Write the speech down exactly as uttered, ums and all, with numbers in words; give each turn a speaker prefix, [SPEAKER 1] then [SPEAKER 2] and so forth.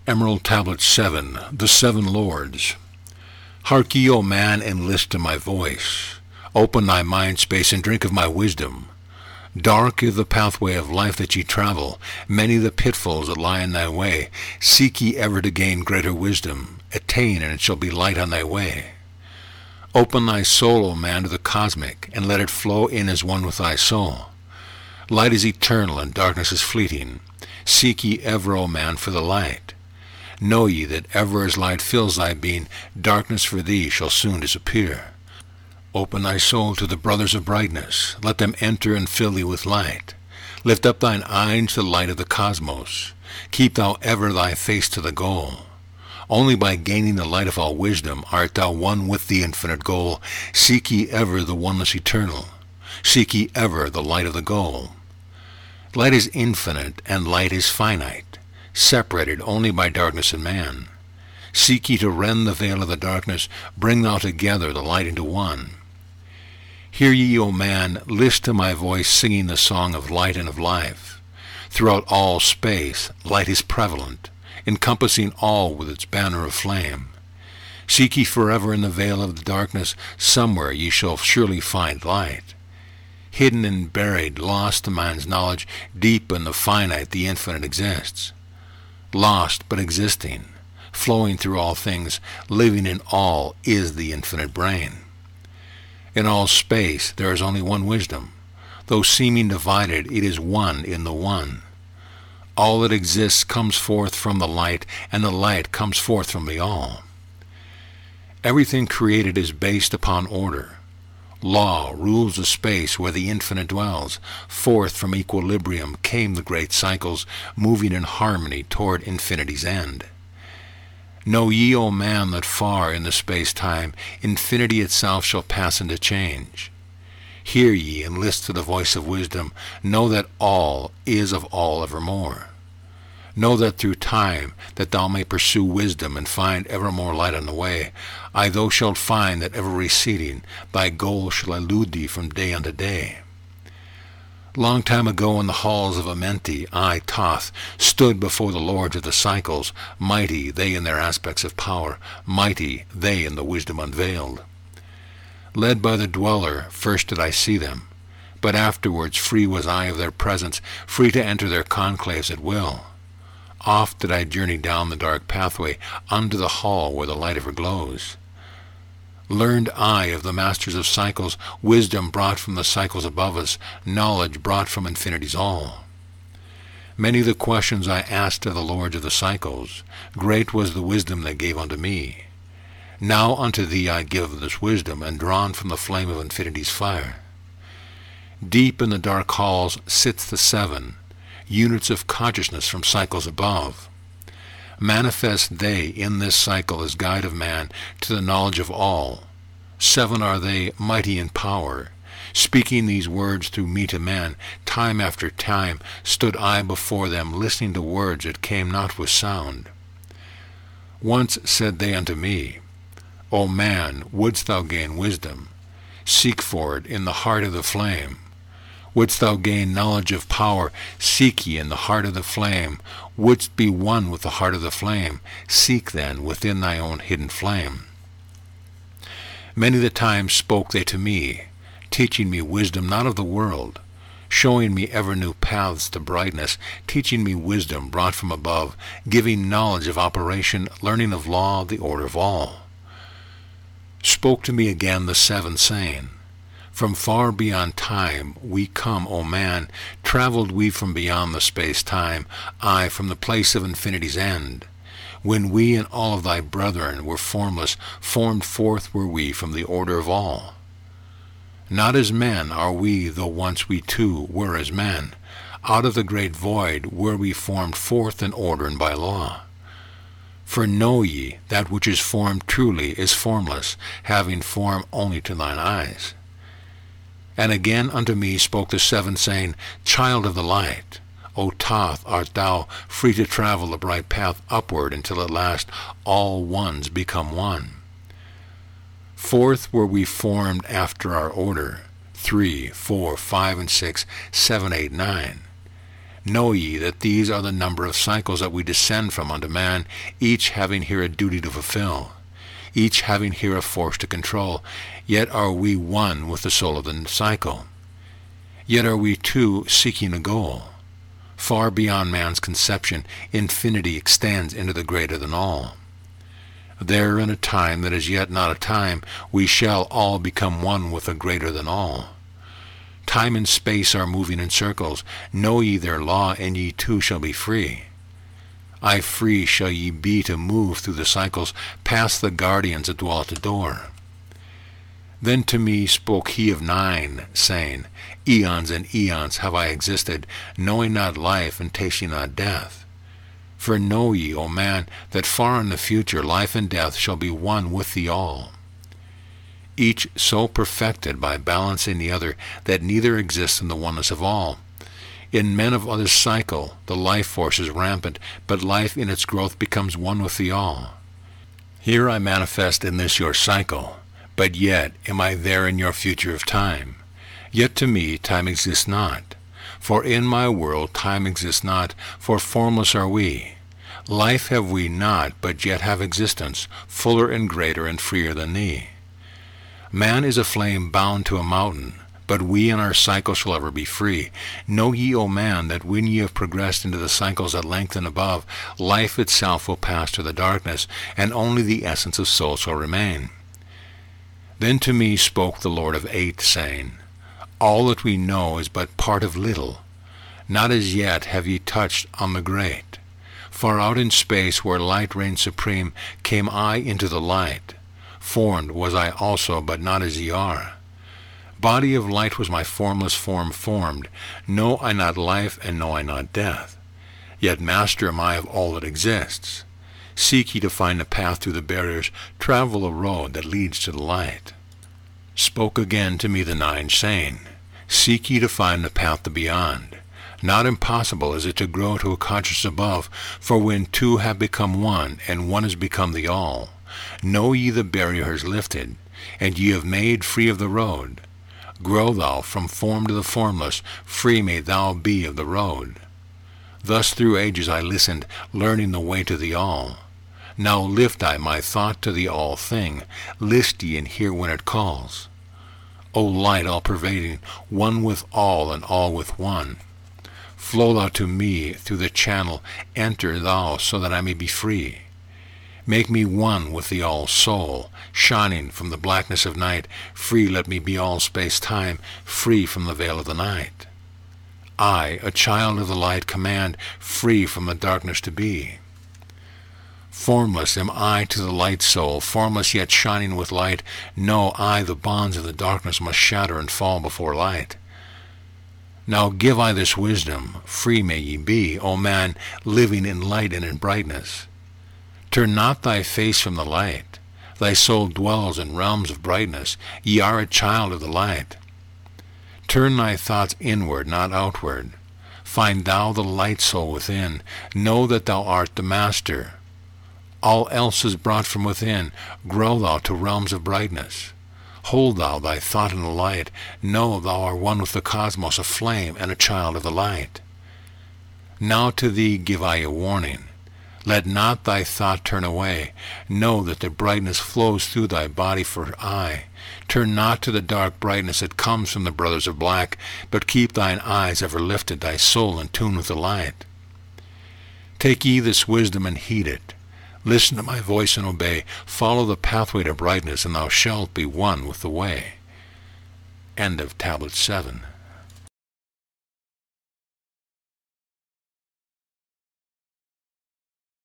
[SPEAKER 1] Emerald Tablet seven, The Seven Lords. Hark ye, O man, and list to my voice. Open thy mind space and drink of my wisdom. Dark is the pathway of life that ye travel, many the pitfalls that lie in thy way. Seek ye ever to gain greater wisdom, attain, and it shall be light on thy way. Open thy soul, O man, to the cosmic, and let it flow in as one with thy soul. Light is eternal, and darkness is fleeting. Seek ye ever, O man, for the light. Know ye that ever as light fills thy being, darkness for thee shall soon disappear. Open thy soul to the brothers of brightness. Let them enter and fill thee with light. Lift up thine eyes to the light of the cosmos. Keep thou ever thy face to the goal. Only by gaining the light of all wisdom art thou one with the infinite goal. Seek ye ever the oneness eternal. Seek ye ever the light of the goal. Light is infinite, and light is finite, separated only by darkness and man. Seek ye to rend the veil of the darkness, bring thou together the light into one. Hear ye, O man, list to my voice singing the song of light and of life. Throughout all space light is prevalent, encompassing all with its banner of flame. Seek ye forever in the veil of the darkness, somewhere ye shall surely find light. Hidden and buried, lost to man's knowledge, deep in the finite the infinite exists. Lost but existing, flowing through all things, living in all is the infinite brain. In all space there is only one wisdom. Though seeming divided, it is one in the one. All that exists comes forth from the light, and the light comes forth from the all. Everything created is based upon order. Law rules the space where the infinite dwells. Forth from equilibrium came the great cycles, moving in harmony toward infinity's end. Know ye, O man, that far in the space-time, infinity itself shall pass into change. Hear ye, and list to the voice of wisdom. Know that all is of all evermore. Know that through time, that thou may pursue wisdom, and find ever more light on the way. I thou shalt find that ever receding, thy goal shall elude thee from day unto day. Long time ago in the halls of Amenti, I, Thoth, stood before the lords of the cycles, mighty they in their aspects of power, mighty they in the wisdom unveiled. Led by the dweller, first did I see them, but afterwards free was I of their presence, free to enter their conclaves at will. Oft did I journey down the dark pathway, unto the hall where the light ever glows. Learned I of the masters of cycles, wisdom brought from the cycles above us, knowledge brought from infinity's all. Many the questions I asked of the lords of the cycles, great was the wisdom they gave unto me. Now unto thee I give this wisdom, and drawn from the flame of infinity's fire. Deep in the dark halls sits the seven, units of consciousness from cycles above. Manifest they in this cycle as guide of man to the knowledge of all. Seven are they, mighty in power. Speaking these words through me to man, time after time stood I before them, listening to words that came not with sound. Once said they unto me, O man, wouldst thou gain wisdom? Seek for it in the heart of the flame. Wouldst thou gain knowledge of power? Seek ye in the heart of the flame. Wouldst be one with the heart of the flame? Seek then within thy own hidden flame. Many the times spoke they to me, teaching me wisdom not of the world, showing me ever new paths to brightness, teaching me wisdom brought from above, giving knowledge of operation, learning of law, the order of all. Spoke to me again the seven, saying, From far beyond time we come, O man, travelled we from beyond the space-time, I from the place of infinity's end. When we and all of thy brethren were formless, formed forth were we from the order of all. Not as men are we, though once we too were as men. Out of the great void were we formed forth in order and by law. For know ye, that which is formed truly is formless, having form only to thine eyes. And again unto me spoke the seven, saying, Child of the light, O Thoth, art thou free to travel the bright path upward until at last all ones become one. Forth were we formed after our order, three, four, five, and six, seven, eight, nine. Know ye that these are the number of cycles that we descend from unto man, each having here a duty to fulfill, each having here a force to control, yet are we one with the soul of the cycle. Yet are we two seeking a goal. Far beyond man's conception, infinity extends into the greater than all. There in a time that is yet not a time, we shall all become one with the greater than all. Time and space are moving in circles. Know ye their law, and ye too shall be free. Aye, free shall ye be to move through the cycles, past the guardians that dwell at the door. Then to me spoke he of nine, saying, Eons and eons have I existed, knowing not life and tasting not death. For know ye, O man, that far in the future life and death shall be one with thee all. Each so perfected by balancing the other that neither exists in the oneness of all. In men of other cycle the life force is rampant, but life in its growth becomes one with thee all. Here I manifest in this your cycle, but yet am I there in your future of time. Yet to me time exists not. For in my world time exists not, for formless are we. Life have we not, but yet have existence, fuller and greater and freer than thee. Man is a flame bound to a mountain, but we in our cycle shall ever be free. Know ye, O man, that when ye have progressed into the cycles at length and above, life itself will pass to the darkness, and only the essence of soul shall remain. Then to me spoke the Lord of Eight, saying, All that we know is but part of little. Not as yet have ye touched on the great. Far out in space, where light reigned supreme, came I into the light. Formed was I also, but not as ye are. Body of light was my formless form formed. Know I not life, and know I not death. Yet master am I of all that exists. Seek ye to find the path through the barriers, travel a road that leads to the light. Spoke again to me the nine, saying, Seek ye to find the path to beyond. Not impossible is it to grow to a consciousness above, for when two have become one, and one has become the all, know ye the barrier is lifted, and ye have made free of the road. Grow thou from form to the formless, free may thou be of the road. Thus through ages I listened, learning the way to the all. Now lift I my thought to the all thing, list ye and hear when it calls. O light all-pervading, one with all and all with one, flow thou to me through the channel, enter thou so that I may be free. Make me one with the all-soul, shining from the blackness of night, free let me be all space-time, free from the veil of the night. I, a child of the light, command, free from the darkness to be. Formless am I to the light soul, formless yet shining with light. Know I the bonds of the darkness must shatter and fall before light. Now give I this wisdom, free may ye be, O man, living in light and in brightness. Turn not thy face from the light. Thy soul dwells in realms of brightness. Ye are a child of the light. Turn thy thoughts inward, not outward. Find thou the light soul within. Know that thou art the master. All else is brought from within. Grow thou to realms of brightness. Hold thou thy thought in the light. Know thou art one with the cosmos, a flame and a child of the light. Now to thee give I a warning. Let not thy thought turn away. Know that the brightness flows through thy body for aye. Turn not to the dark brightness that comes from the brothers of black, but keep thine eyes ever lifted, thy soul in tune with the light. Take ye this wisdom and heed it. Listen to my voice and obey. Follow the pathway to brightness, and thou shalt be one with the way. End of Tablet seven.